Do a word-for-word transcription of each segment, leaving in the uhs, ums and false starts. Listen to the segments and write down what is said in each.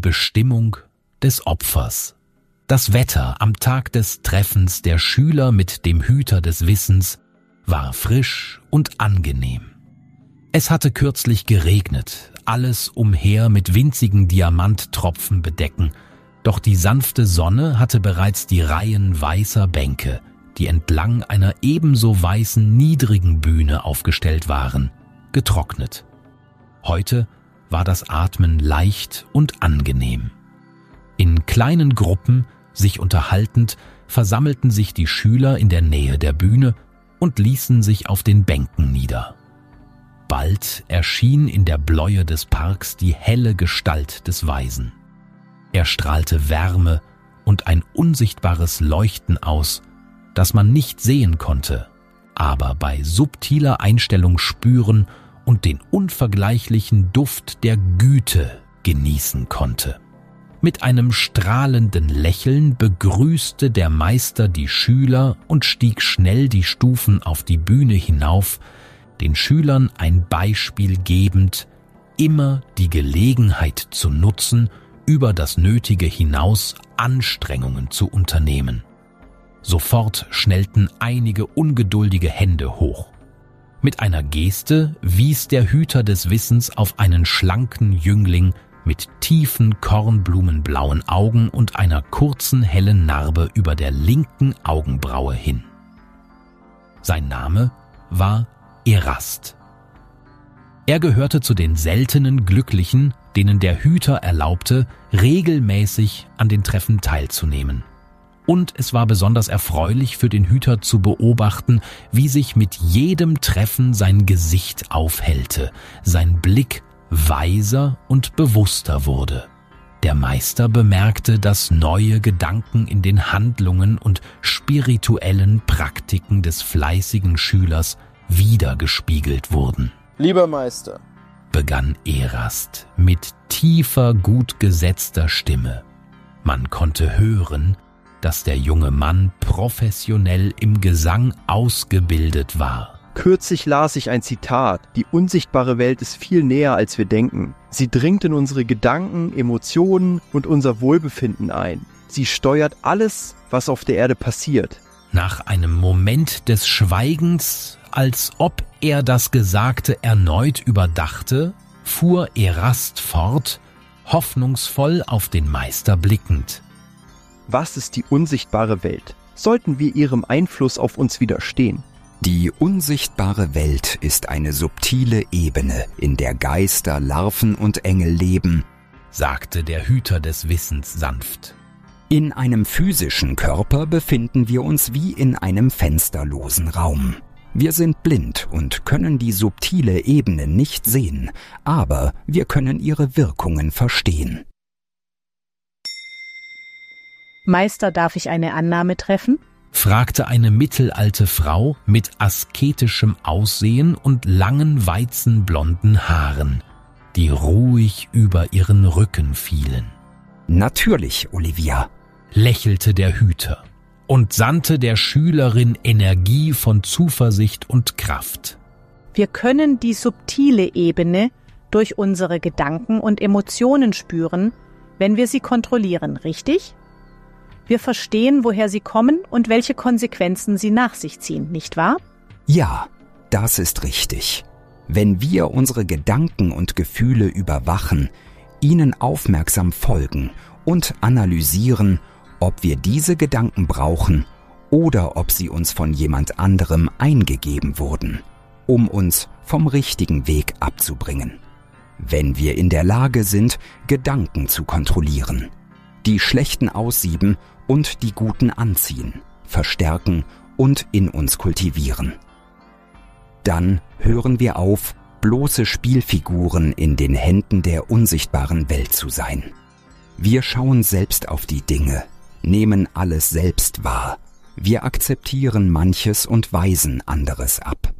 Bestimmung des Opfers. Das Wetter am Tag des Treffens der Schüler mit dem Hüter des Wissens war frisch und angenehm. Es hatte kürzlich geregnet, alles umher mit winzigen Diamanttropfen bedecken, doch die sanfte Sonne hatte bereits die Reihen weißer Bänke, die entlang einer ebenso weißen niedrigen Bühne aufgestellt waren, getrocknet. Heute war das Atmen leicht und angenehm. In kleinen Gruppen, sich unterhaltend, versammelten sich die Schüler in der Nähe der Bühne und ließen sich auf den Bänken nieder. Bald erschien in der Bläue des Parks die helle Gestalt des Weisen. Er strahlte Wärme und ein unsichtbares Leuchten aus, das man nicht sehen konnte, aber bei subtiler Einstellung spüren und den unvergleichlichen Duft der Güte genießen konnte. Mit einem strahlenden Lächeln begrüßte der Meister die Schüler und stieg schnell die Stufen auf die Bühne hinauf, den Schülern ein Beispiel gebend, immer die Gelegenheit zu nutzen, über das Nötige hinaus Anstrengungen zu unternehmen. Sofort schnellten einige ungeduldige Hände hoch. Mit einer Geste wies der Hüter des Wissens auf einen schlanken Jüngling mit tiefen kornblumenblauen Augen und einer kurzen hellen Narbe über der linken Augenbraue hin. Sein Name war Erast. Er gehörte zu den seltenen Glücklichen, denen der Hüter erlaubte, regelmäßig an den Treffen teilzunehmen. Und es war besonders erfreulich für den Hüter zu beobachten, wie sich mit jedem Treffen sein Gesicht aufhellte, sein Blick weiser und bewusster wurde. Der Meister bemerkte, dass neue Gedanken in den Handlungen und spirituellen Praktiken des fleißigen Schülers wiedergespiegelt wurden. Lieber Meister, begann Erast mit tiefer, gut gesetzter Stimme. Man konnte hören, dass der junge Mann professionell im Gesang ausgebildet war. Kürzlich las ich ein Zitat: Die unsichtbare Welt ist viel näher, als wir denken. Sie dringt in unsere Gedanken, Emotionen und unser Wohlbefinden ein. Sie steuert alles, was auf der Erde passiert. Nach einem Moment des Schweigens, als ob er das Gesagte erneut überdachte, fuhr Erast fort, hoffnungsvoll auf den Meister blickend. Was ist die unsichtbare Welt? Sollten wir ihrem Einfluss auf uns widerstehen? Die unsichtbare Welt ist eine subtile Ebene, in der Geister, Larven und Engel leben, sagte der Hüter des Wissens sanft. In einem physischen Körper befinden wir uns wie in einem fensterlosen Raum. Wir sind blind und können die subtile Ebene nicht sehen, aber wir können ihre Wirkungen verstehen. Meister, darf ich eine Annahme treffen? Fragte eine mittelalte Frau mit asketischem Aussehen und langen weizenblonden Haaren, die ruhig über ihren Rücken fielen. Natürlich, Olivia, lächelte der Hüter und sandte der Schülerin Energie von Zuversicht und Kraft. Wir können die subtile Ebene durch unsere Gedanken und Emotionen spüren, wenn wir sie kontrollieren, richtig? Wir verstehen, woher sie kommen und welche Konsequenzen sie nach sich ziehen, nicht wahr? Ja, das ist richtig. Wenn wir unsere Gedanken und Gefühle überwachen, ihnen aufmerksam folgen und analysieren, ob wir diese Gedanken brauchen oder ob sie uns von jemand anderem eingegeben wurden, um uns vom richtigen Weg abzubringen. Wenn wir in der Lage sind, Gedanken zu kontrollieren, die schlechten aussieben und die guten anziehen, verstärken und in uns kultivieren. Dann hören wir auf, bloße Spielfiguren in den Händen der unsichtbaren Welt zu sein. Wir schauen selbst auf die Dinge, nehmen alles selbst wahr. Wir akzeptieren manches und weisen anderes ab.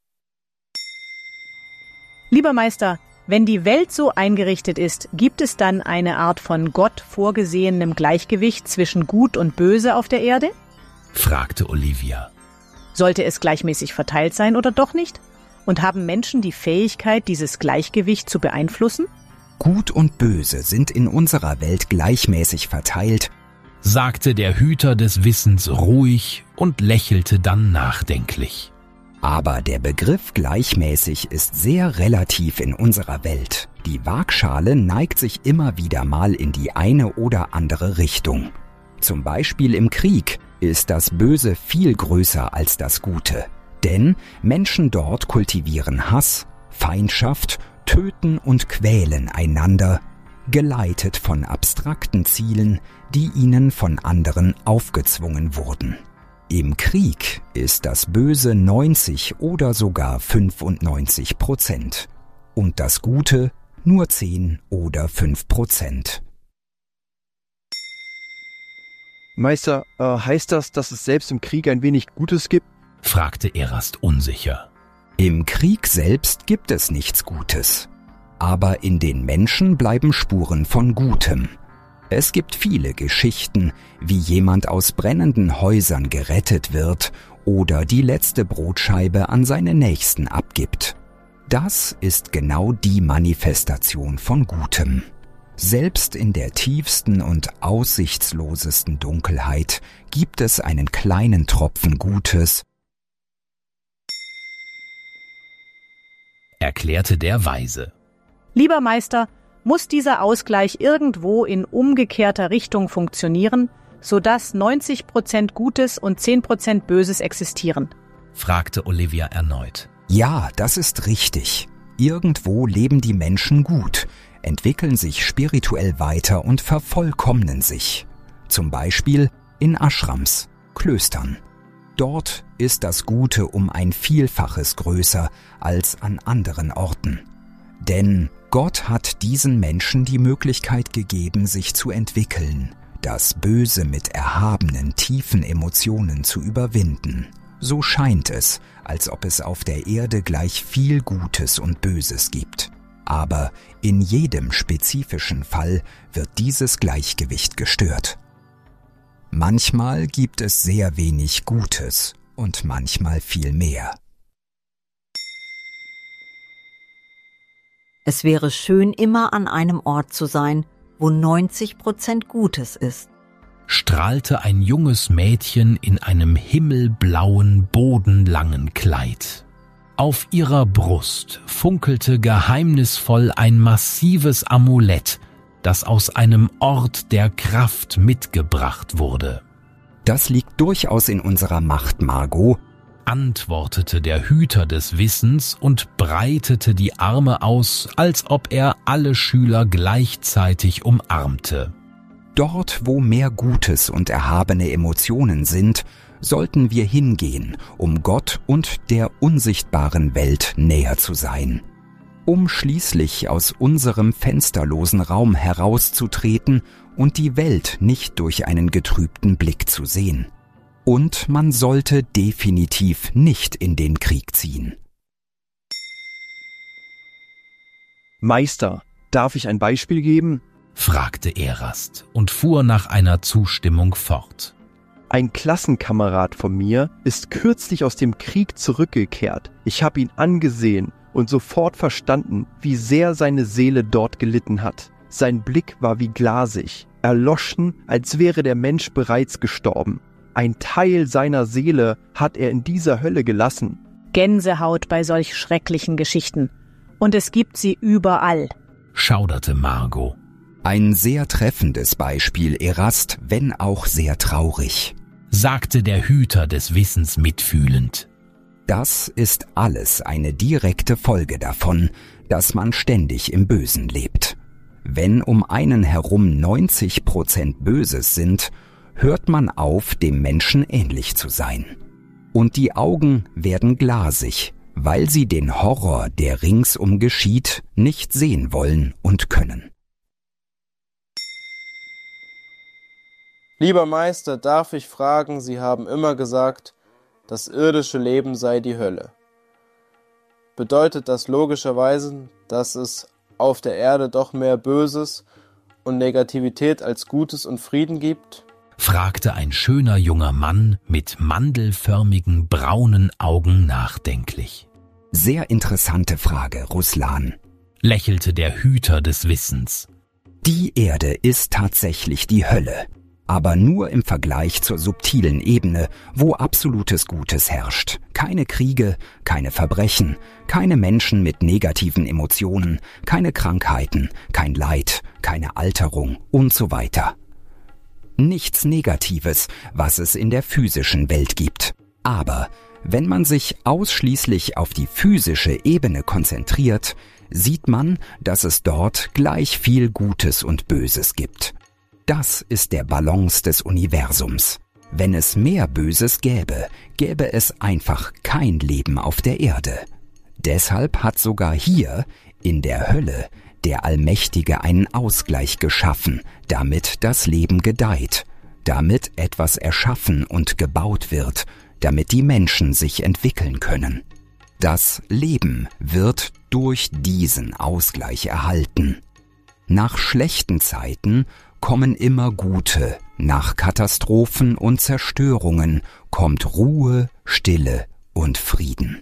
Lieber Meister, wenn die Welt so eingerichtet ist, gibt es dann eine Art von Gott vorgesehenem Gleichgewicht zwischen Gut und Böse auf der Erde? Fragte Olivia. Sollte es gleichmäßig verteilt sein oder doch nicht? Und haben Menschen die Fähigkeit, dieses Gleichgewicht zu beeinflussen? Gut und Böse sind in unserer Welt gleichmäßig verteilt, sagte der Hüter des Wissens ruhig und lächelte dann nachdenklich. Aber der Begriff gleichmäßig ist sehr relativ in unserer Welt. Die Waagschale neigt sich immer wieder mal in die eine oder andere Richtung. Zum Beispiel im Krieg ist das Böse viel größer als das Gute. Denn Menschen dort kultivieren Hass, Feindschaft, töten und quälen einander, geleitet von abstrakten Zielen, die ihnen von anderen aufgezwungen wurden. Im Krieg ist das Böse neunzig oder sogar fünfundneunzig Prozent und das Gute nur zehn oder fünf Prozent. Meister, äh, heißt das, dass es selbst im Krieg ein wenig Gutes gibt? Fragte Erast unsicher. Im Krieg selbst gibt es nichts Gutes. Aber in den Menschen bleiben Spuren von Gutem. Es gibt viele Geschichten, wie jemand aus brennenden Häusern gerettet wird oder die letzte Brotscheibe an seine Nächsten abgibt. Das ist genau die Manifestation von Gutem. Selbst in der tiefsten und aussichtslosesten Dunkelheit gibt es einen kleinen Tropfen Gutes, erklärte der Weise. Lieber Meister, muss dieser Ausgleich irgendwo in umgekehrter Richtung funktionieren, sodass neunzig Prozent Gutes und zehn Prozent Böses existieren? Fragte Olivia erneut. Ja, das ist richtig. Irgendwo leben die Menschen gut, entwickeln sich spirituell weiter und vervollkommnen sich. Zum Beispiel in Ashrams, Klöstern. Dort ist das Gute um ein Vielfaches größer als an anderen Orten. Denn Gott hat diesen Menschen die Möglichkeit gegeben, sich zu entwickeln, das Böse mit erhabenen, tiefen Emotionen zu überwinden. So scheint es, als ob es auf der Erde gleich viel Gutes und Böses gibt. Aber in jedem spezifischen Fall wird dieses Gleichgewicht gestört. Manchmal gibt es sehr wenig Gutes und manchmal viel mehr. Es wäre schön, immer an einem Ort zu sein, wo neunzig Prozent Gutes ist, strahlte ein junges Mädchen in einem himmelblauen, bodenlangen Kleid. Auf ihrer Brust funkelte geheimnisvoll ein massives Amulett, das aus einem Ort der Kraft mitgebracht wurde. Das liegt durchaus in unserer Macht, Margot, antwortete der Hüter des Wissens und breitete die Arme aus, als ob er alle Schüler gleichzeitig umarmte. Dort, wo mehr Gutes und erhabene Emotionen sind, sollten wir hingehen, um Gott und der unsichtbaren Welt näher zu sein. Um schließlich aus unserem fensterlosen Raum herauszutreten und die Welt nicht durch einen getrübten Blick zu sehen. Und man sollte definitiv nicht in den Krieg ziehen. Meister, darf ich ein Beispiel geben? Fragte Erast und fuhr nach einer Zustimmung fort. Ein Klassenkamerad von mir ist kürzlich aus dem Krieg zurückgekehrt. Ich habe ihn angesehen und sofort verstanden, wie sehr seine Seele dort gelitten hat. Sein Blick war wie glasig, erloschen, als wäre der Mensch bereits gestorben. Ein Teil seiner Seele hat er in dieser Hölle gelassen. Gänsehaut bei solch schrecklichen Geschichten. Und es gibt sie überall, schauderte Margot. Ein sehr treffendes Beispiel, Erast, wenn auch sehr traurig, sagte der Hüter des Wissens mitfühlend. Das ist alles eine direkte Folge davon, dass man ständig im Bösen lebt. Wenn um einen herum neunzig Prozent Böses sind, hört man auf, dem Menschen ähnlich zu sein. Und die Augen werden glasig, weil sie den Horror, der ringsum geschieht, nicht sehen wollen und können. Lieber Meister, darf ich fragen, Sie haben immer gesagt, das irdische Leben sei die Hölle. Bedeutet das logischerweise, dass es auf der Erde doch mehr Böses und Negativität als Gutes und Frieden gibt? Fragte ein schöner junger Mann mit mandelförmigen braunen Augen nachdenklich. Sehr interessante Frage, Ruslan, lächelte der Hüter des Wissens. Die Erde ist tatsächlich die Hölle, aber nur im Vergleich zur subtilen Ebene, wo absolutes Gutes herrscht. Keine Kriege, keine Verbrechen, keine Menschen mit negativen Emotionen, keine Krankheiten, kein Leid, keine Alterung und so weiter. Nichts Negatives, was es in der physischen Welt gibt. Aber wenn man sich ausschließlich auf die physische Ebene konzentriert, sieht man, dass es dort gleich viel Gutes und Böses gibt. Das ist der Balance des Universums. Wenn es mehr Böses gäbe, gäbe es einfach kein Leben auf der Erde. Deshalb hat sogar hier, in der Hölle, der Allmächtige einen Ausgleich geschaffen, damit das Leben gedeiht, damit etwas erschaffen und gebaut wird, damit die Menschen sich entwickeln können. Das Leben wird durch diesen Ausgleich erhalten. Nach schlechten Zeiten kommen immer gute, nach Katastrophen und Zerstörungen kommt Ruhe, Stille und Frieden.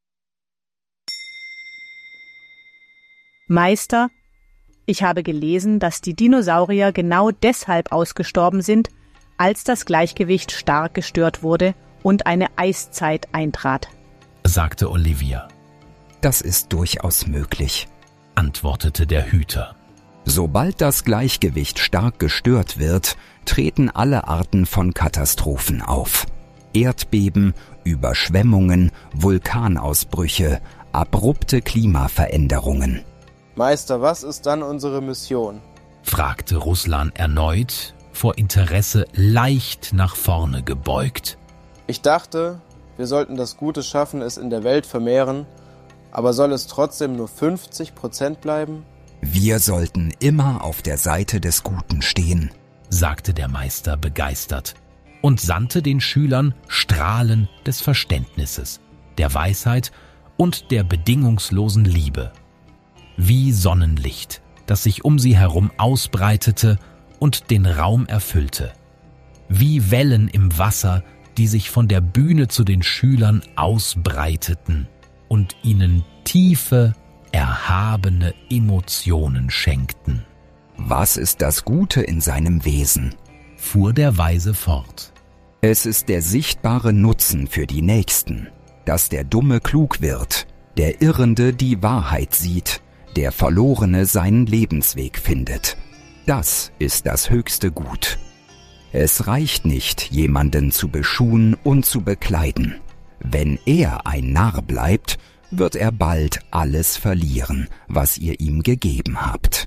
Meister, ich habe gelesen, dass die Dinosaurier genau deshalb ausgestorben sind, als das Gleichgewicht stark gestört wurde und eine Eiszeit eintrat, sagte Olivia. Das ist durchaus möglich, antwortete der Hüter. Sobald das Gleichgewicht stark gestört wird, treten alle Arten von Katastrophen auf. Erdbeben, Überschwemmungen, Vulkanausbrüche, abrupte Klimaveränderungen. Meister, was ist dann unsere Mission? Fragte Ruslan erneut, vor Interesse leicht nach vorne gebeugt. Ich dachte, wir sollten das Gute schaffen, es in der Welt vermehren, aber soll es trotzdem nur fünfzig Prozent bleiben? Wir sollten immer auf der Seite des Guten stehen, sagte der Meister begeistert und sandte den Schülern Strahlen des Verständnisses, der Weisheit und der bedingungslosen Liebe. Wie Sonnenlicht, das sich um sie herum ausbreitete und den Raum erfüllte. Wie Wellen im Wasser, die sich von der Bühne zu den Schülern ausbreiteten und ihnen tiefe, erhabene Emotionen schenkten. Was ist das Gute in seinem Wesen? Fuhr der Weise fort. Es ist der sichtbare Nutzen für die Nächsten, dass der Dumme klug wird, der Irrende die Wahrheit sieht, der Verlorene seinen Lebensweg findet. Das ist das höchste Gut. Es reicht nicht, jemanden zu beschuhen und zu bekleiden. Wenn er ein Narr bleibt, wird er bald alles verlieren, was ihr ihm gegeben habt.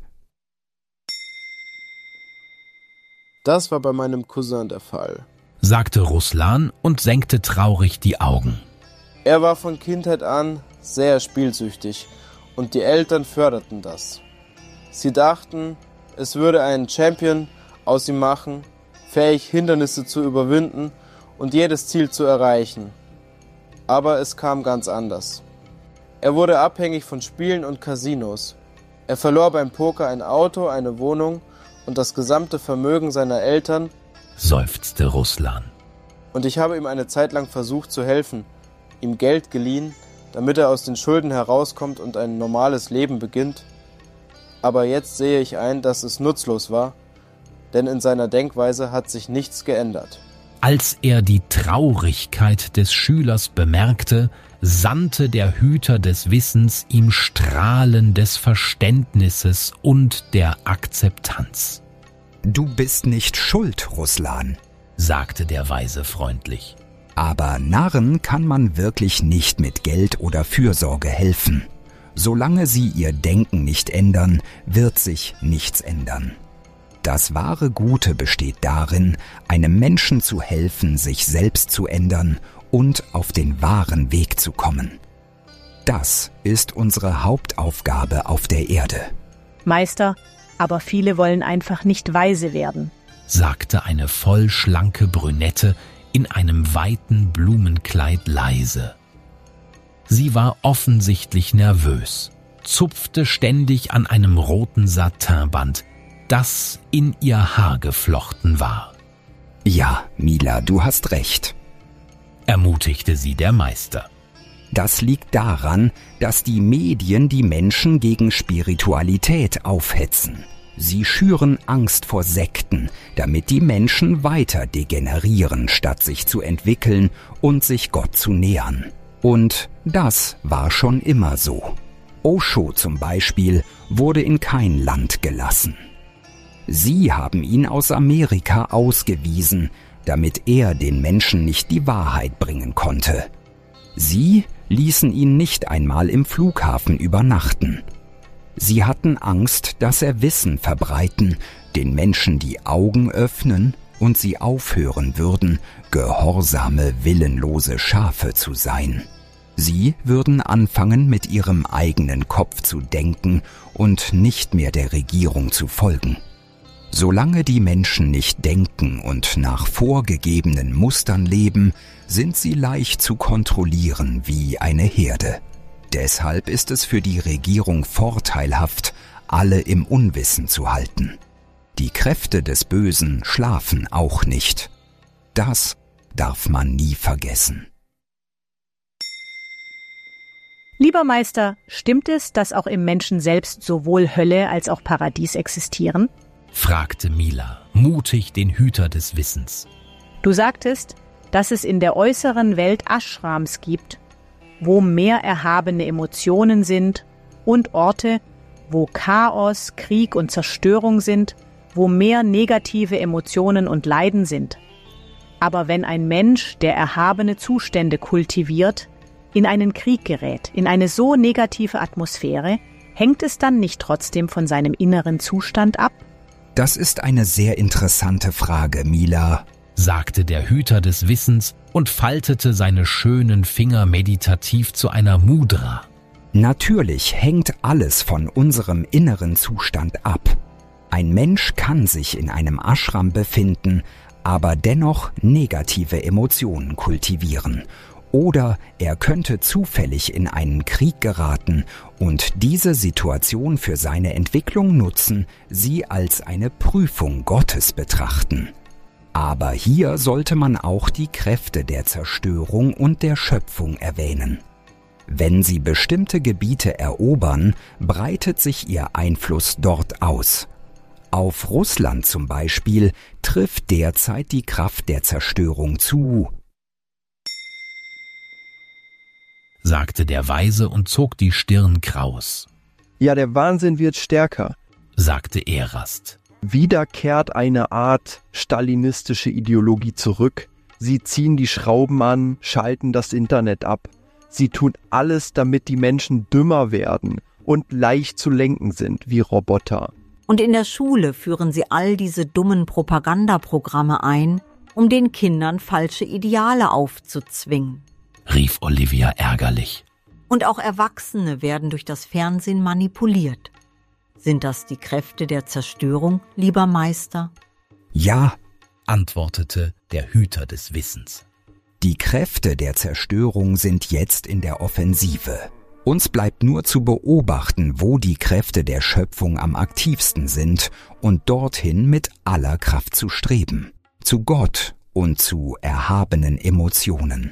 Das war bei meinem Cousin der Fall, sagte Ruslan und senkte traurig die Augen. Er war von Kindheit an sehr spielsüchtig und die Eltern förderten das. Sie dachten, es würde einen Champion aus ihm machen, fähig Hindernisse zu überwinden und jedes Ziel zu erreichen. Aber es kam ganz anders. Er wurde abhängig von Spielen und Casinos. Er verlor beim Poker ein Auto, eine Wohnung und das gesamte Vermögen seiner Eltern, seufzte Ruslan. Und ich habe ihm eine Zeit lang versucht zu helfen, ihm Geld geliehen, damit er aus den Schulden herauskommt und ein normales Leben beginnt. Aber jetzt sehe ich ein, dass es nutzlos war, denn in seiner Denkweise hat sich nichts geändert. Als er die Traurigkeit des Schülers bemerkte, sandte der Hüter des Wissens ihm Strahlen des Verständnisses und der Akzeptanz. Du bist nicht schuld, Ruslan, sagte der Weise freundlich. Aber Narren kann man wirklich nicht mit Geld oder Fürsorge helfen. Solange sie ihr Denken nicht ändern, wird sich nichts ändern. Das wahre Gute besteht darin, einem Menschen zu helfen, sich selbst zu ändern und auf den wahren Weg zu kommen. Das ist unsere Hauptaufgabe auf der Erde. Meister, aber viele wollen einfach nicht weise werden, sagte eine vollschlanke Brünette in einem weiten Blumenkleid leise. Sie war offensichtlich nervös, zupfte ständig an einem roten Satinband, das in ihr Haar geflochten war. Ja, Mila, du hast recht, ermutigte sie der Meister. Das liegt daran, dass die Medien die Menschen gegen Spiritualität aufhetzen. Sie schüren Angst vor Sekten, damit die Menschen weiter degenerieren, statt sich zu entwickeln und sich Gott zu nähern. Und das war schon immer so. Osho zum Beispiel wurde in kein Land gelassen. Sie haben ihn aus Amerika ausgewiesen, damit er den Menschen nicht die Wahrheit bringen konnte. Sie ließen ihn nicht einmal im Flughafen übernachten. Sie hatten Angst, dass er Wissen verbreiten, den Menschen die Augen öffnen und sie aufhören würden, gehorsame, willenlose Schafe zu sein. Sie würden anfangen, mit ihrem eigenen Kopf zu denken und nicht mehr der Regierung zu folgen. Solange die Menschen nicht denken und nach vorgegebenen Mustern leben, sind sie leicht zu kontrollieren wie eine Herde. Deshalb ist es für die Regierung vorteilhaft, alle im Unwissen zu halten. Die Kräfte des Bösen schlafen auch nicht. Das darf man nie vergessen. Lieber Meister, stimmt es, dass auch im Menschen selbst sowohl Hölle als auch Paradies existieren? Fragte Mila, mutig den Hüter des Wissens. Du sagtest, dass es in der äußeren Welt Ashrams gibt, wo mehr erhabene Emotionen sind und Orte, wo Chaos, Krieg und Zerstörung sind, wo mehr negative Emotionen und Leiden sind. Aber wenn ein Mensch, der erhabene Zustände kultiviert, in einen Krieg gerät, in eine so negative Atmosphäre, hängt es dann nicht trotzdem von seinem inneren Zustand ab? Das ist eine sehr interessante Frage, Mila, sagte der Hüter des Wissens und faltete seine schönen Finger meditativ zu einer Mudra. Natürlich hängt alles von unserem inneren Zustand ab. Ein Mensch kann sich in einem Ashram befinden, aber dennoch negative Emotionen kultivieren. Oder er könnte zufällig in einen Krieg geraten und diese Situation für seine Entwicklung nutzen, sie als eine Prüfung Gottes betrachten. Aber hier sollte man auch die Kräfte der Zerstörung und der Schöpfung erwähnen. Wenn sie bestimmte Gebiete erobern, breitet sich ihr Einfluss dort aus. Auf Russland zum Beispiel trifft derzeit die Kraft der Zerstörung zu, sagte der Weise und zog die Stirn kraus. Ja, der Wahnsinn wird stärker, sagte Erast. Wieder kehrt eine Art stalinistische Ideologie zurück. Sie ziehen die Schrauben an, schalten das Internet ab. Sie tun alles, damit die Menschen dümmer werden und leicht zu lenken sind wie Roboter. Und in der Schule führen sie all diese dummen Propagandaprogramme ein, um den Kindern falsche Ideale aufzuzwingen, rief Olivia ärgerlich. Und auch Erwachsene werden durch das Fernsehen manipuliert. Sind das die Kräfte der Zerstörung, lieber Meister? Ja, antwortete der Hüter des Wissens. Die Kräfte der Zerstörung sind jetzt in der Offensive. Uns bleibt nur zu beobachten, wo die Kräfte der Schöpfung am aktivsten sind und dorthin mit aller Kraft zu streben. Zu Gott und zu erhabenen Emotionen.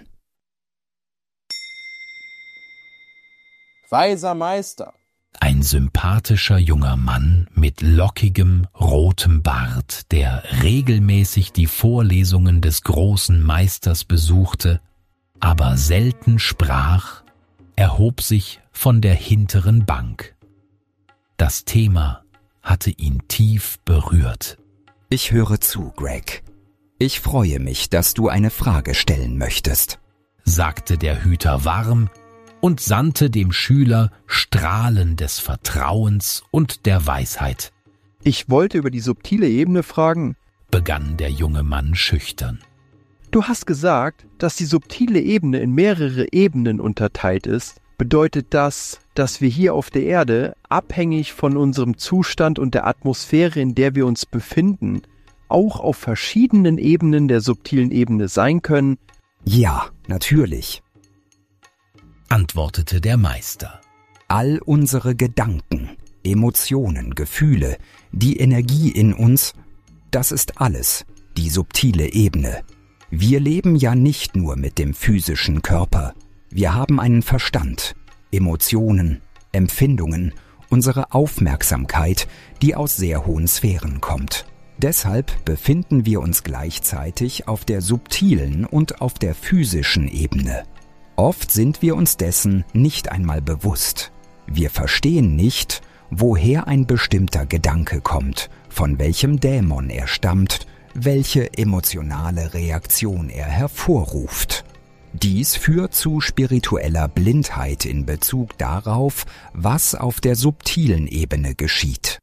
Weiser Meister. Ein sympathischer junger Mann mit lockigem, rotem Bart, der regelmäßig die Vorlesungen des großen Meisters besuchte, aber selten sprach, erhob sich von der hinteren Bank. Das Thema hatte ihn tief berührt. Ich höre zu, Greg. Ich freue mich, dass du eine Frage stellen möchtest, sagte der Hüter warm und sandte dem Schüler Strahlen des Vertrauens und der Weisheit. Ich wollte über die subtile Ebene fragen, begann der junge Mann schüchtern. Du hast gesagt, dass die subtile Ebene in mehrere Ebenen unterteilt ist. Bedeutet das, dass wir hier auf der Erde, abhängig von unserem Zustand und der Atmosphäre, in der wir uns befinden, auch auf verschiedenen Ebenen der subtilen Ebene sein können? Ja, natürlich, antwortete der Meister. All unsere Gedanken, Emotionen, Gefühle, die Energie in uns, das ist alles die subtile Ebene. Wir leben ja nicht nur mit dem physischen Körper, Wir haben einen Verstand, Emotionen, Empfindungen, unsere Aufmerksamkeit, die aus sehr hohen Sphären kommt. Deshalb befinden wir uns gleichzeitig auf der subtilen und auf der physischen Ebene. Oft sind wir uns dessen nicht einmal bewusst. Wir verstehen nicht, woher ein bestimmter Gedanke kommt, von welchem Dämon er stammt, welche emotionale Reaktion er hervorruft. Dies führt zu spiritueller Blindheit in Bezug darauf, was auf der subtilen Ebene geschieht.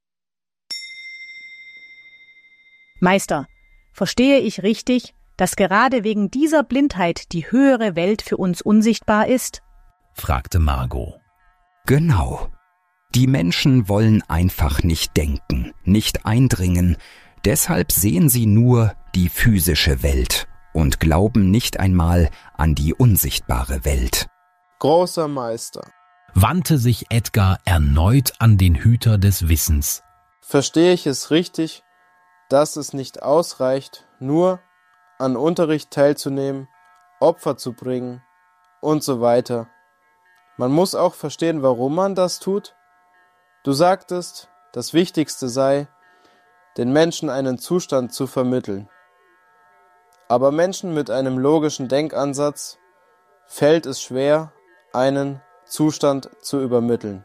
Meister, verstehe ich richtig, dass gerade wegen dieser Blindheit die höhere Welt für uns unsichtbar ist? Fragte Margot. Genau. Die Menschen wollen einfach nicht denken, nicht eindringen, deshalb sehen sie nur die physische Welt und glauben nicht einmal an die unsichtbare Welt. Großer Meister, Wandte sich Edgar erneut an den Hüter des Wissens. verstehe ich es richtig, dass es nicht ausreicht, nur an Unterricht teilzunehmen, Opfer zu bringen und so weiter. Man muss auch verstehen, warum man das tut. Du sagtest, das Wichtigste sei, den Menschen einen Zustand zu vermitteln. Aber Menschen mit einem logischen Denkansatz fällt es schwer, einen Zustand zu übermitteln.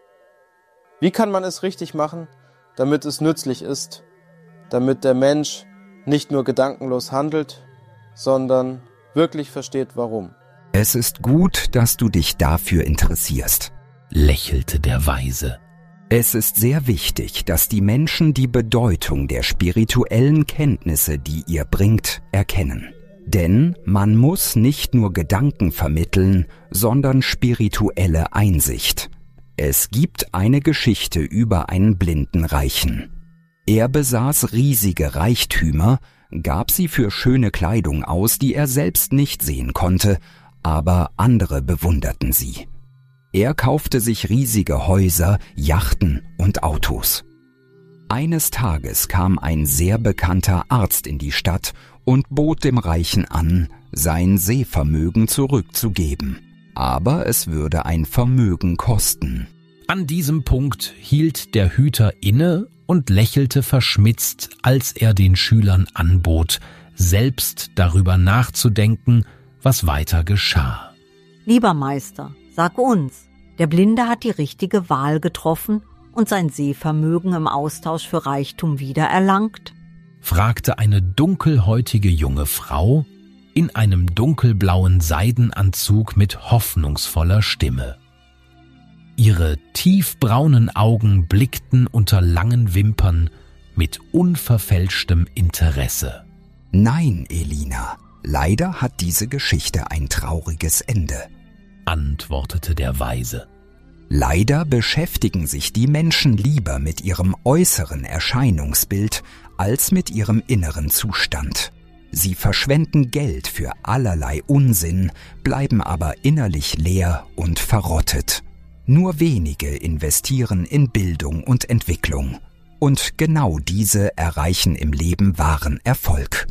Wie kann man es richtig machen, damit es nützlich ist, damit der Mensch nicht nur gedankenlos handelt, sondern wirklich versteht, warum? Es ist gut, dass du dich dafür interessierst, Lächelte der Weise. Es ist sehr wichtig, dass die Menschen die Bedeutung der spirituellen Kenntnisse, die ihr bringt, erkennen. Denn man muss nicht nur Gedanken vermitteln, sondern spirituelle Einsicht. Es gibt eine Geschichte über einen blinden Reichen. Er besaß riesige Reichtümer, gab sie für schöne Kleidung aus, die er selbst nicht sehen konnte, aber andere bewunderten sie. Er kaufte sich riesige Häuser, Yachten und Autos. Eines Tages kam ein sehr bekannter Arzt in die Stadt und bot dem Reichen an, sein Sehvermögen zurückzugeben. Aber es würde ein Vermögen kosten. An diesem Punkt hielt der Hüter inne und lächelte verschmitzt, als er den Schülern anbot, selbst darüber nachzudenken, was weiter geschah. Lieber Meister, sag uns, der Blinde hat die richtige Wahl getroffen und sein Sehvermögen im Austausch für Reichtum wiedererlangt? Fragte eine dunkelhäutige junge Frau in einem dunkelblauen Seidenanzug mit hoffnungsvoller Stimme. Ihre tiefbraunen Augen blickten unter langen Wimpern mit unverfälschtem Interesse. Nein, Elina, leider hat diese Geschichte ein trauriges Ende, antwortete der Weise. Leider beschäftigen sich die Menschen lieber mit ihrem äußeren Erscheinungsbild als mit ihrem inneren Zustand. Sie verschwenden Geld für allerlei Unsinn, bleiben aber innerlich leer und verrottet. Nur wenige investieren in Bildung und Entwicklung. Und genau diese erreichen im Leben wahren Erfolg.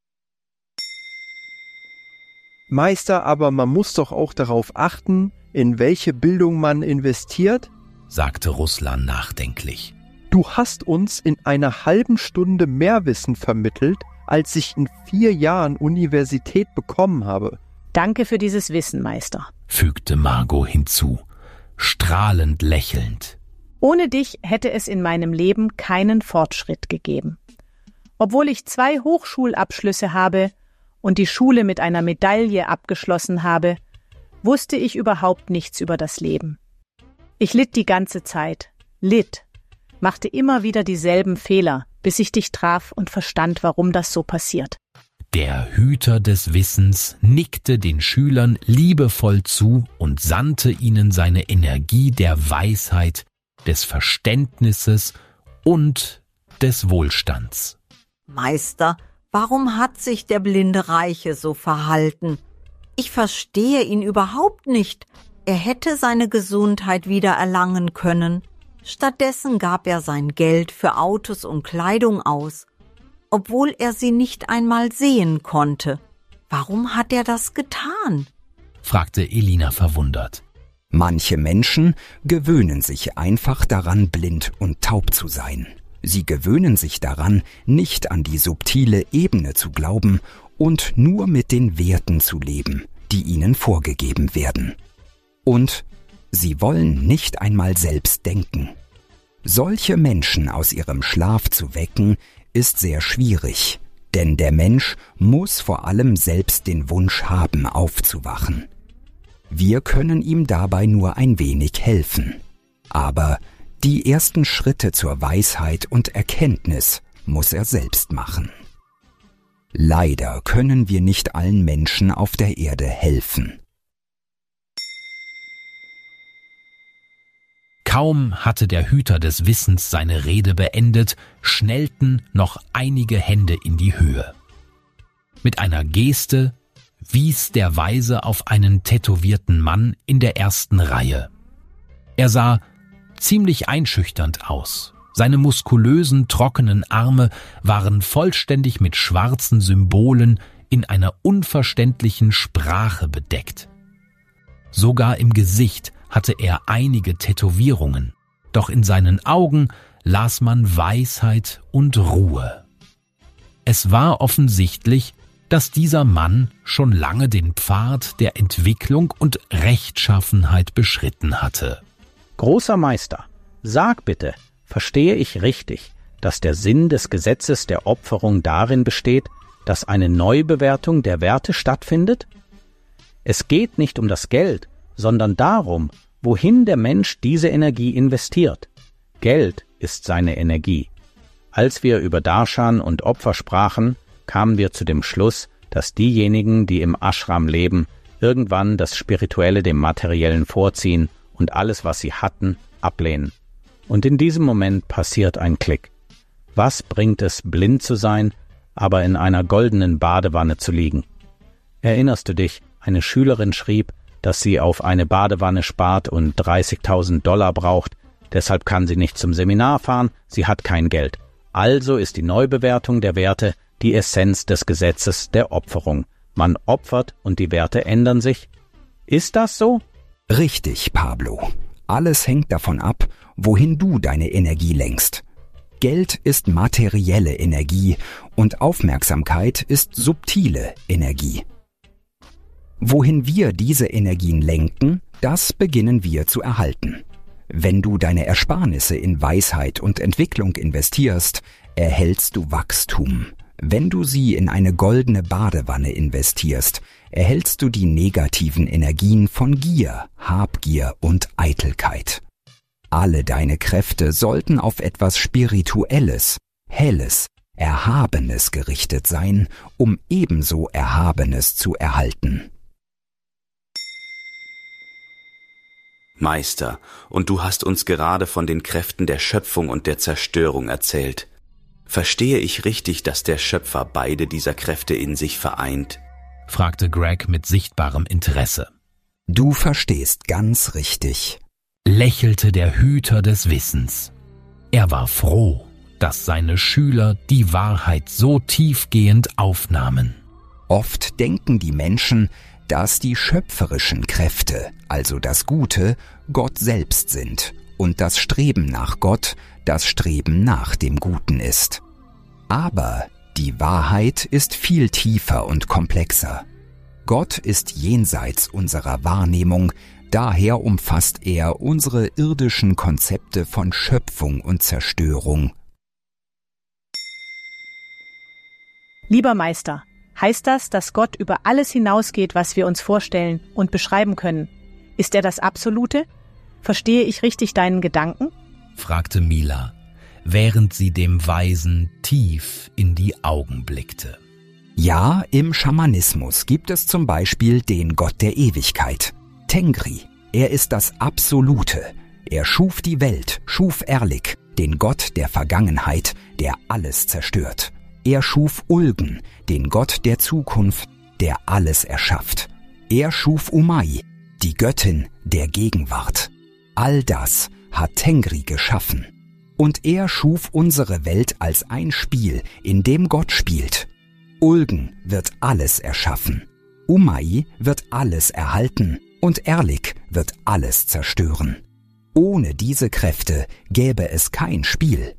Meister, aber man muss doch auch darauf achten, in welche Bildung man investiert, sagte Ruslan nachdenklich. Du hast uns in einer halben Stunde mehr Wissen vermittelt, als ich in vier Jahren Universität bekommen habe. Danke für dieses Wissen, Meister, fügte Margot hinzu, strahlend lächelnd. Ohne dich hätte es in meinem Leben keinen Fortschritt gegeben. Obwohl ich zwei Hochschulabschlüsse habe und die Schule mit einer Medaille abgeschlossen habe, wusste ich überhaupt nichts über das Leben. Ich litt die ganze Zeit, litt, machte immer wieder dieselben Fehler, bis ich dich traf und verstand, warum das so passiert. Der Hüter des Wissens nickte den Schülern liebevoll zu und sandte ihnen seine Energie der Weisheit, des Verständnisses und des Wohlstands. Meister, warum hat sich der blinde Reiche so verhalten? Ich verstehe ihn überhaupt nicht. Er hätte seine Gesundheit wieder erlangen können. Stattdessen gab er sein Geld für Autos und Kleidung aus, obwohl er sie nicht einmal sehen konnte. Warum hat er das getan? fragte Elina verwundert. Manche Menschen gewöhnen sich einfach daran, blind und taub zu sein. Sie gewöhnen sich daran, nicht an die subtile Ebene zu glauben und nur mit den Werten zu leben, die ihnen vorgegeben werden. Und sie wollen nicht einmal selbst denken. Solche Menschen aus ihrem Schlaf zu wecken, ist sehr schwierig, denn der Mensch muss vor allem selbst den Wunsch haben, aufzuwachen. Wir können ihm dabei nur ein wenig helfen. Aber die ersten Schritte zur Weisheit und Erkenntnis muss er selbst machen. Leider können wir nicht allen Menschen auf der Erde helfen. Kaum hatte der Hüter des Wissens seine Rede beendet, schnellten noch einige Hände in die Höhe. Mit einer Geste wies der Weise auf einen tätowierten Mann in der ersten Reihe. Er sah ziemlich einschüchternd aus. Seine muskulösen, trockenen Arme waren vollständig mit schwarzen Symbolen in einer unverständlichen Sprache bedeckt. Sogar im Gesicht hatte er einige Tätowierungen, doch in seinen Augen las man Weisheit und Ruhe. Es war offensichtlich, dass dieser Mann schon lange den Pfad der Entwicklung und Rechtschaffenheit beschritten hatte. Großer Meister, sag bitte, verstehe ich richtig, dass der Sinn des Gesetzes der Opferung darin besteht, dass eine Neubewertung der Werte stattfindet? Es geht nicht um das Geld, sondern darum, wohin der Mensch diese Energie investiert. Geld ist seine Energie. Als wir über Darshan und Opfer sprachen, kamen wir zu dem Schluss, dass diejenigen, die im Ashram leben, irgendwann das Spirituelle dem Materiellen vorziehen und alles, was sie hatten, ablehnen. Und in diesem Moment passiert ein Klick. Was bringt es, blind zu sein, aber in einer goldenen Badewanne zu liegen? Erinnerst du dich, eine Schülerin schrieb, dass sie auf eine Badewanne spart und dreißigtausend Dollar braucht, deshalb kann sie nicht zum Seminar fahren, sie hat kein Geld. Also ist die Neubewertung der Werte die Essenz des Gesetzes der Opferung. Man opfert und die Werte ändern sich. Ist das so? Richtig, Pablo. Alles hängt davon ab, wohin du deine Energie lenkst. Geld ist materielle Energie und Aufmerksamkeit ist subtile Energie. Wohin wir diese Energien lenken, das beginnen wir zu erhalten. Wenn du deine Ersparnisse in Weisheit und Entwicklung investierst, erhältst du Wachstum. Wenn du sie in eine goldene Badewanne investierst, erhältst du die negativen Energien von Gier, Habgier und Eitelkeit. Alle deine Kräfte sollten auf etwas Spirituelles, Helles, Erhabenes gerichtet sein, um ebenso Erhabenes zu erhalten. Meister, und du hast uns gerade von den Kräften der Schöpfung und der Zerstörung erzählt. Verstehe ich richtig, dass der Schöpfer beide dieser Kräfte in sich vereint? Fragte Greg mit sichtbarem Interesse. Du verstehst ganz richtig, lächelte der Hüter des Wissens. Er war froh, dass seine Schüler die Wahrheit so tiefgehend aufnahmen. Oft denken die Menschen, dass die schöpferischen Kräfte, also das Gute, Gott selbst sind und das Streben nach Gott das Streben nach dem Guten ist. Aber die Wahrheit ist viel tiefer und komplexer. Gott ist jenseits unserer Wahrnehmung, daher umfasst er unsere irdischen Konzepte von Schöpfung und Zerstörung. Lieber Meister, heißt das, dass Gott über alles hinausgeht, was wir uns vorstellen und beschreiben können? Ist er das Absolute? Verstehe ich richtig deinen Gedanken? Fragte Mila, während sie dem Weisen tief in die Augen blickte. Ja, im Schamanismus gibt es zum Beispiel den Gott der Ewigkeit, Tengri. Er ist das Absolute. Er schuf die Welt, schuf Erlik, den Gott der Vergangenheit, der alles zerstört. Er schuf Ulgen, den Gott der Zukunft, der alles erschafft. Er schuf Umai, die Göttin der Gegenwart. All das hat Tengri geschaffen. Und er schuf unsere Welt als ein Spiel, in dem Gott spielt. Ulgen wird alles erschaffen. Umai wird alles erhalten und Erlik wird alles zerstören. Ohne diese Kräfte gäbe es kein Spiel.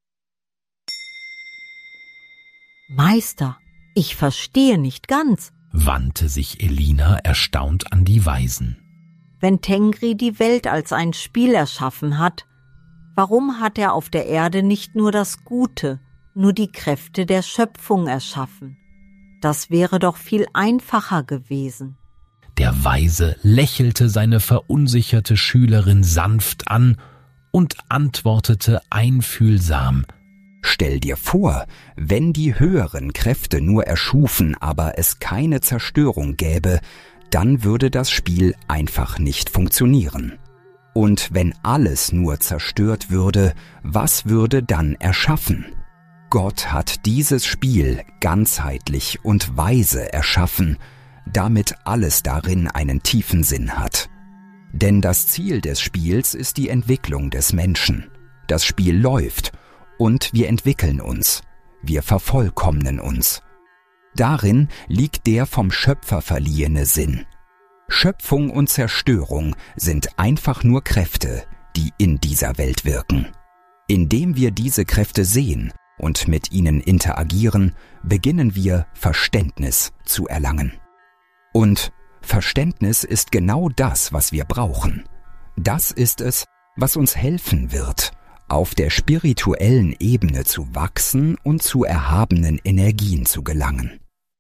Meister, ich verstehe nicht ganz, wandte sich Elina erstaunt an die Weisen. Wenn Tengri die Welt als ein Spiel erschaffen hat, warum hat er auf der Erde nicht nur das Gute, nur die Kräfte der Schöpfung erschaffen? Das wäre doch viel einfacher gewesen. Der Weise lächelte seine verunsicherte Schülerin sanft an und antwortete einfühlsam: Stell dir vor, wenn die höheren Kräfte nur erschufen, aber es keine Zerstörung gäbe, dann würde das Spiel einfach nicht funktionieren. Und wenn alles nur zerstört würde, was würde dann erschaffen? Gott hat dieses Spiel ganzheitlich und weise erschaffen, damit alles darin einen tiefen Sinn hat. Denn das Ziel des Spiels ist die Entwicklung des Menschen. Das Spiel läuft und wir entwickeln uns, wir vervollkommnen uns. Darin liegt der vom Schöpfer verliehene Sinn. Schöpfung und Zerstörung sind einfach nur Kräfte, die in dieser Welt wirken. Indem wir diese Kräfte sehen und mit ihnen interagieren, beginnen wir Verständnis zu erlangen. Und Verständnis ist genau das, was wir brauchen. Das ist es, was uns helfen wird, auf der spirituellen Ebene zu wachsen und zu erhabenen Energien zu gelangen.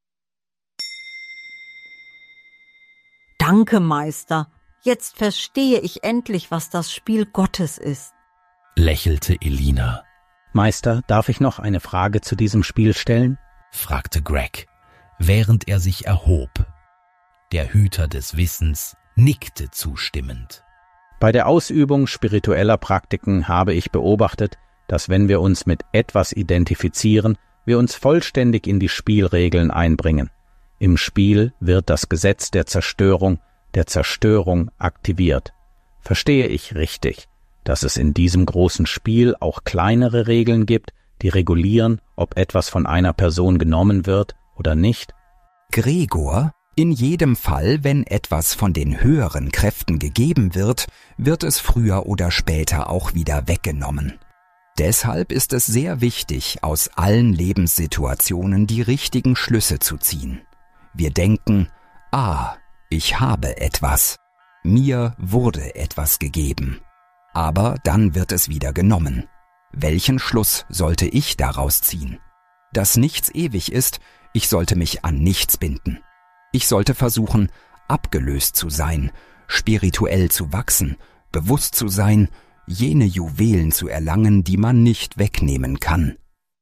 Danke, Meister. Jetzt verstehe ich endlich, was das Spiel Gottes ist, lächelte Elina. Meister, darf ich noch eine Frage zu diesem Spiel stellen? Fragte Greg, während er sich erhob. Der Hüter des Wissens nickte zustimmend. Bei der Ausübung spiritueller Praktiken habe ich beobachtet, dass wenn wir uns mit etwas identifizieren, wir uns vollständig in die Spielregeln einbringen. Im Spiel wird das Gesetz der Zerstörung, der Zerstörung aktiviert. Verstehe ich richtig, dass es in diesem großen Spiel auch kleinere Regeln gibt, die regulieren, ob etwas von einer Person genommen wird oder nicht? Gregor, in jedem Fall, wenn etwas von den höheren Kräften gegeben wird, wird es früher oder später auch wieder weggenommen. Deshalb ist es sehr wichtig, aus allen Lebenssituationen die richtigen Schlüsse zu ziehen. Wir denken, ah, ich habe etwas, mir wurde etwas gegeben. Aber dann wird es wieder genommen. Welchen Schluss sollte ich daraus ziehen? Dass nichts ewig ist, ich sollte mich an nichts binden. Ich sollte versuchen, abgelöst zu sein, spirituell zu wachsen, bewusst zu sein, jene Juwelen zu erlangen, die man nicht wegnehmen kann.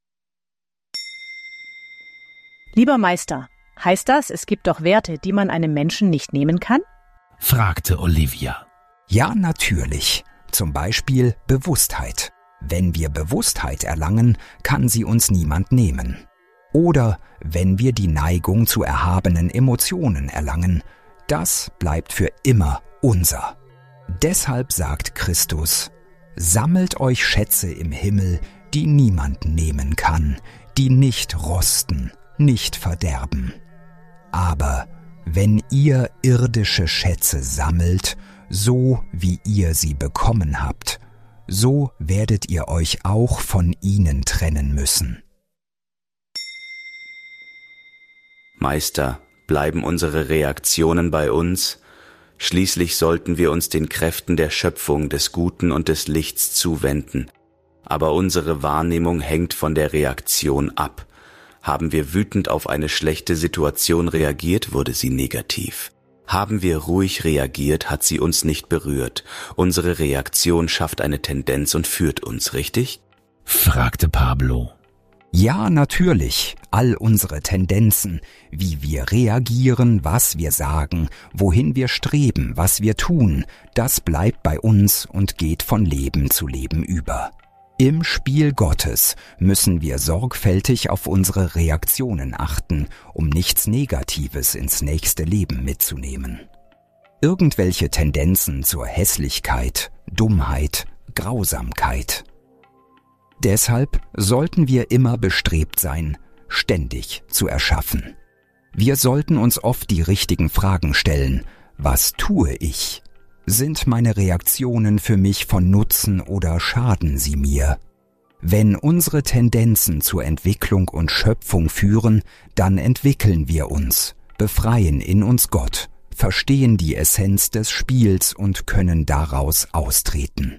Lieber Meister, heißt das, es gibt doch Werte, die man einem Menschen nicht nehmen kann? Fragte Olivia. Ja, natürlich. Zum Beispiel Bewusstheit. Wenn wir Bewusstheit erlangen, kann sie uns niemand nehmen. Oder wenn wir die Neigung zu erhabenen Emotionen erlangen, das bleibt für immer unser. Deshalb sagt Christus, sammelt euch Schätze im Himmel, die niemand nehmen kann, die nicht rosten, nicht verderben. Aber wenn ihr irdische Schätze sammelt, so wie ihr sie bekommen habt, so werdet ihr euch auch von ihnen trennen müssen. Meister, bleiben unsere Reaktionen bei uns? Schließlich sollten wir uns den Kräften der Schöpfung, des Guten und des Lichts zuwenden. Aber unsere Wahrnehmung hängt von der Reaktion ab. Haben wir wütend auf eine schlechte Situation reagiert, wurde sie negativ. Haben wir ruhig reagiert, hat sie uns nicht berührt. Unsere Reaktion schafft eine Tendenz und führt uns, richtig? Fragte Pablo. Ja, natürlich. All unsere Tendenzen, wie wir reagieren, was wir sagen, wohin wir streben, was wir tun, das bleibt bei uns und geht von Leben zu Leben über. Im Spiel Gottes müssen wir sorgfältig auf unsere Reaktionen achten, um nichts Negatives ins nächste Leben mitzunehmen. Irgendwelche Tendenzen zur Hässlichkeit, Dummheit, Grausamkeit. Deshalb sollten wir immer bestrebt sein, ständig zu erschaffen. Wir sollten uns oft die richtigen Fragen stellen. Was tue ich? Sind meine Reaktionen für mich von Nutzen oder schaden sie mir? Wenn unsere Tendenzen zur Entwicklung und Schöpfung führen, dann entwickeln wir uns, befreien in uns Gott, verstehen die Essenz des Spiels und können daraus austreten.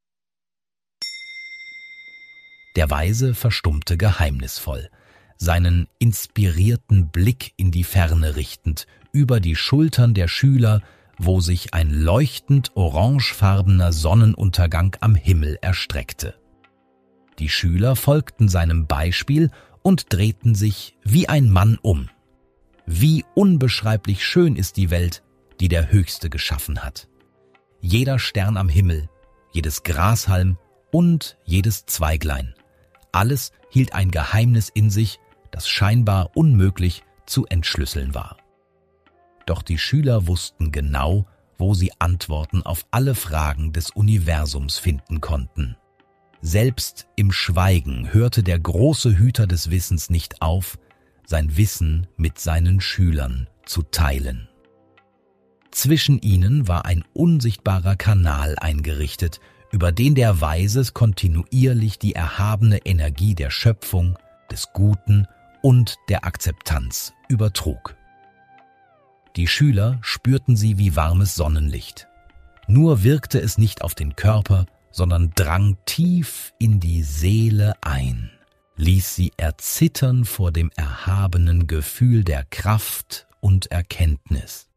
Der Weise verstummte geheimnisvoll, seinen inspirierten Blick in die Ferne richtend, über die Schultern der Schüler, wo sich ein leuchtend orangefarbener Sonnenuntergang am Himmel erstreckte. Die Schüler folgten seinem Beispiel und drehten sich wie ein Mann um. Wie unbeschreiblich schön ist die Welt, die der Höchste geschaffen hat. Jeder Stern am Himmel, jedes Grashalm und jedes Zweiglein. Alles hielt ein Geheimnis in sich, das scheinbar unmöglich zu entschlüsseln war. Doch die Schüler wussten genau, wo sie Antworten auf alle Fragen des Universums finden konnten. Selbst im Schweigen hörte der große Hüter des Wissens nicht auf, sein Wissen mit seinen Schülern zu teilen. Zwischen ihnen war ein unsichtbarer Kanal eingerichtet, über den der Weise kontinuierlich die erhabene Energie der Schöpfung, des Guten und der Akzeptanz übertrug. Die Schüler spürten sie wie warmes Sonnenlicht. Nur wirkte es nicht auf den Körper, sondern drang tief in die Seele ein, ließ sie erzittern vor dem erhabenen Gefühl der Kraft und Erkenntnis.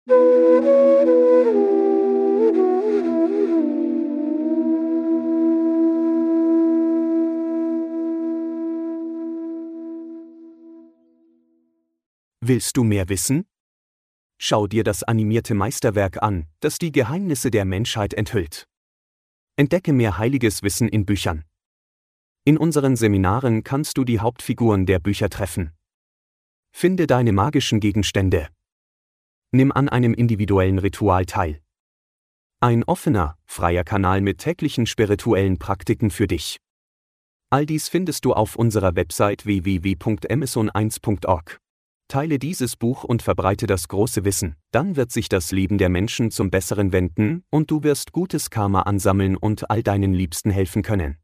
Willst du mehr wissen? Schau dir das animierte Meisterwerk an, das die Geheimnisse der Menschheit enthüllt. Entdecke mehr heiliges Wissen in Büchern. In unseren Seminaren kannst du die Hauptfiguren der Bücher treffen. Finde deine magischen Gegenstände. Nimm an einem individuellen Ritual teil. Ein offener, freier Kanal mit täglichen spirituellen Praktiken für dich. All dies findest du auf unserer Website w w w punkt amazon eins punkt org. Teile dieses Buch und verbreite das große Wissen, dann wird sich das Leben der Menschen zum Besseren wenden und du wirst gutes Karma ansammeln und all deinen Liebsten helfen können.